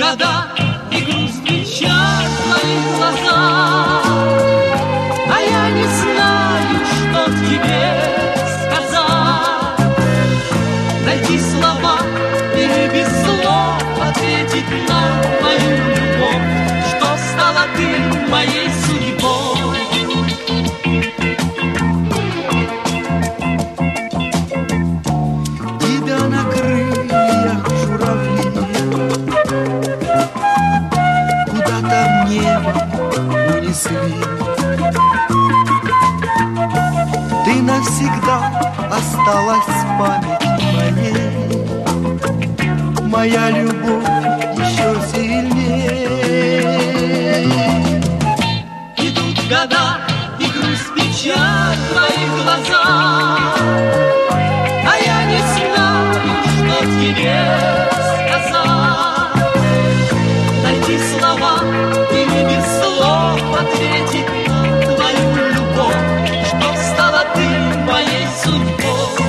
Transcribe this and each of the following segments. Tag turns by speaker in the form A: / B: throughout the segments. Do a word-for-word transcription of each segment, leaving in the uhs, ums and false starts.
A: года, и грусть, печаль в твоих глазах, а я не знаю, что тебе сказать. Найти слова или без слов ответить на мою любовь, что стала ты моей судьбой.
B: Тебя на крыльях журавли куда-то в небо унесли. Ты навсегда осталась в памяти моей, моя любовь еще сильнее.
A: Идут года, и грусть, печаль в твоих глазах, а я не знаю, что тебе сказать. Найти слова или без слов ответить на твою любовь, что стала ты моей судьбой.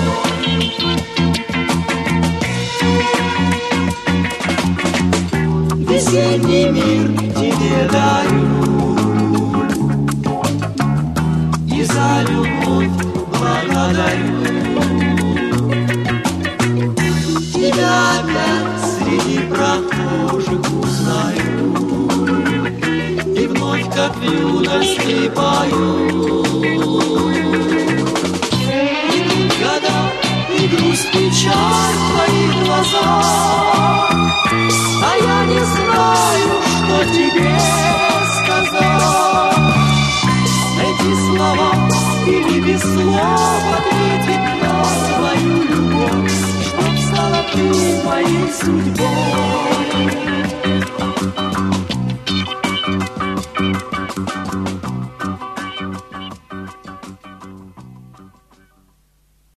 A: Весенний мир тебе дарю, и за любовь благодарю. Тебя опять среди прохожих узнаю, и вновь, как в юности, пою. Идут года, и грусть, печаль в твоих глазах, а я не знаю, что тебе сказать. Найти слова или без слов ответить на свою любовь, чтоб стала ты моей судьбой.